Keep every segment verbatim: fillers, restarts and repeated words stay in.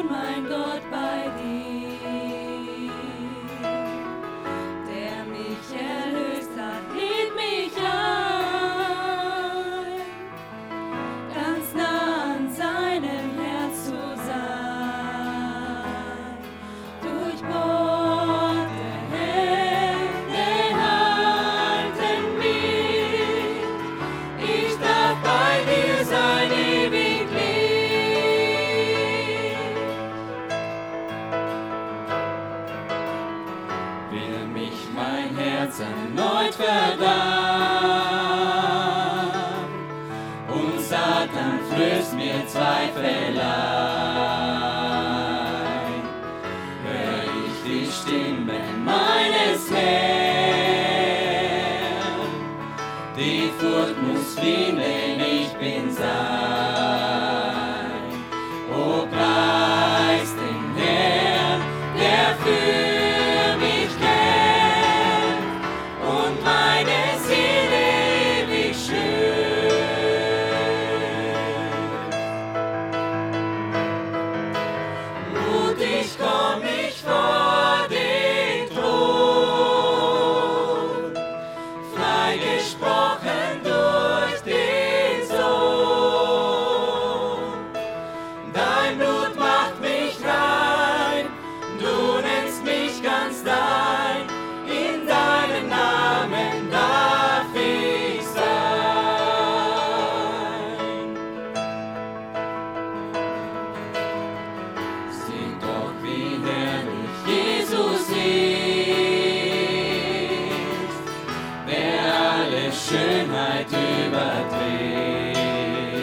nun, mein Gott, bei dir. Der mich erlöst hat, lädt mich ein, ganz nah an seinem Herz zu sein. Durchbohrte Hände halten mich, ich darf bei dir sein ewig Licht. Will mich mein Herz erneut verdammt und Satan flößt mir Zweifel ein, hör ich die Stimme meines Herrn. Die Furcht muss fliehen, denn ich bin sein. O preis den Herrn, der für mich kämpft und meine Seele ewig schützt. Mutig komm ich vor den Thron, frei gesprochen durch den Sohn. Dein Blut macht mich rein, du nennst mich ganz dein, in deinem Namen darf ich sein. Sieh doch, wie herrlich Jesus ist, wer alle Schönheit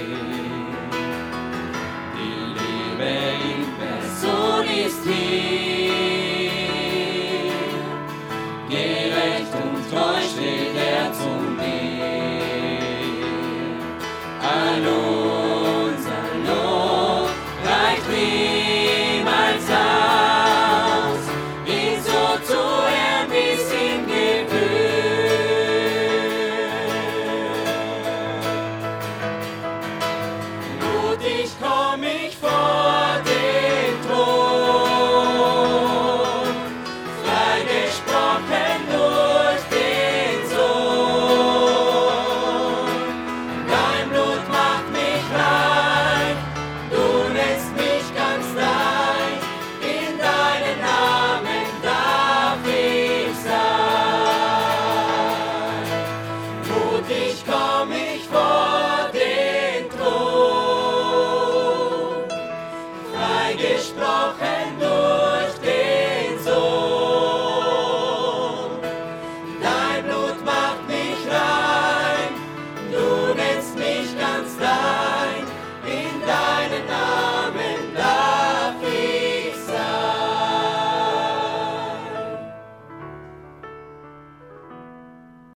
überträgt. Die Liebe in Person ist hier.